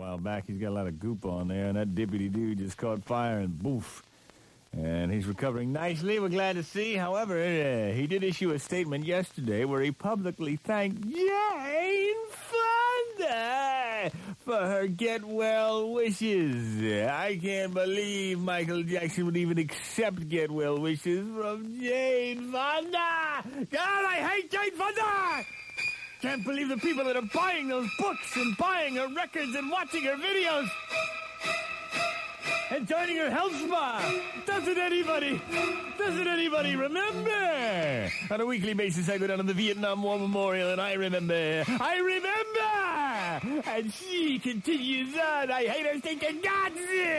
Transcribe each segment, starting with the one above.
while back. He's got a lot of goop on there, and that dippity-doo just caught fire and boof. And he's recovering nicely, we're glad to see. However, he did issue a statement yesterday where he publicly thanked Jane Fonda for her get-well wishes. I can't believe Michael Jackson would even accept get-well wishes from Jane Fonda. God, I hate Jane Fonda! Can't believe the people that are buying those books and buying her records and watching her videos and joining her health spa. Doesn't anybody remember? On a weekly basis, I go down to the Vietnam War Memorial and I remember. And she continues on. I hate her stinking guts.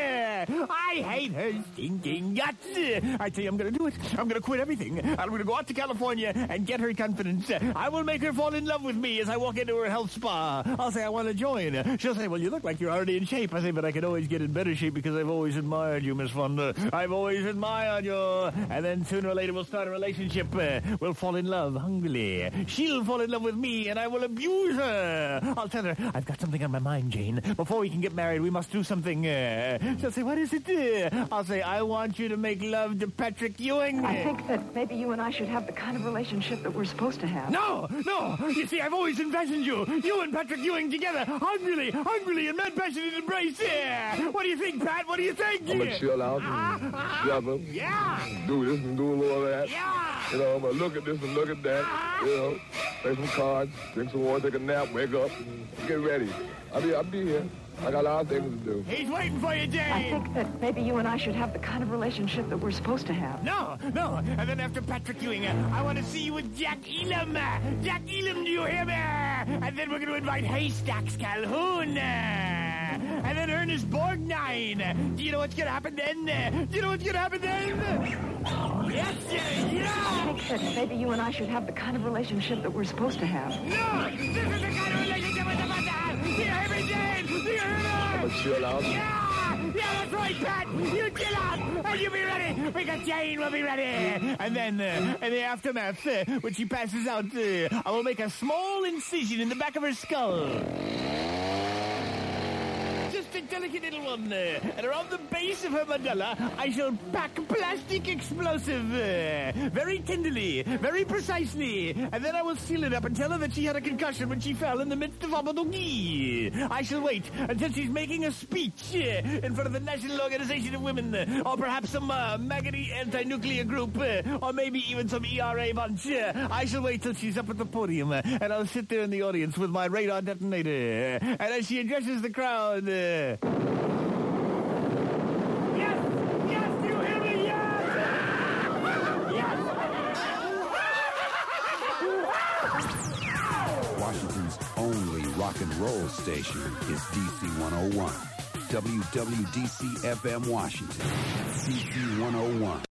I tell you, I'm going to do it. I'm going to quit everything. I'm going to go out to California and get her confidence. I will make her fall in love with me as I walk into her health spa. I'll say I want to join. She'll say, well, you look like you're already in shape. I say, but I can always get in better shape because I've always admired you, Miss Fonda. I've always admired you. And then sooner or later we'll start a relationship. We'll fall in love hungrily. She'll fall in love with me and I will abuse her. I'll tell her, I've got something on my mind, Jane. Before we can get married, we must do something. She'll say, what is it? I'll say, I want you to make love to Patrick Ewing. I think that maybe you and I should have the kind of relationship that we're supposed to have. No. You see, I've always envisioned you and Patrick Ewing together, hungrily, and mad passionate embrace. What do you think, Pat? What do you think? I'm going to chill out and love him. Yeah. Do this and do a little of that. Yeah. You know, I'm going to look at this and look at that. You know, play some cards, drink some water, take a nap, wake up, and get ready. I'll be here. I got a lot of things to do. He's waiting for you, Jane. I think that maybe you and I should have the kind of relationship that we're supposed to have. No. And then after Patrick Ewing, I want to see you with Jack Elam. Jack Elam, do you hear me? And then we're going to invite Haystacks Calhoun. And then Ernest Borgnine. Do you know what's going to happen then? Yes, yeah. I think that maybe you and I should have the kind of relationship that we're supposed to have. No, this is the kind of relationship we're supposed to have. Do you hear me, Jane? Do you hear me? I'm going to chill out. Yeah, that's right, Pat. You chill out, and you be ready. Because Jane will be ready. And then, in the aftermath, when she passes out, I will make a small incision in the back of her skull. Just a delicate little one. And around the base of her medulla, I shall pack plastic explosive. Very tenderly, very precisely. And then I will seal it up and tell her that she had a concussion when she fell in the midst of Abadogi. I shall wait until she's making a speech in front of the National Organization of Women, or perhaps some maggoty anti-nuclear group, or maybe even some ERA bunch. I shall wait till she's up at the podium, and I'll sit there in the audience with my radar detonator. And as she addresses the crowd... Yes, do you hear me? Yes! Washington's only rock and roll station is DC 101. WWDC FM Washington. DC 101.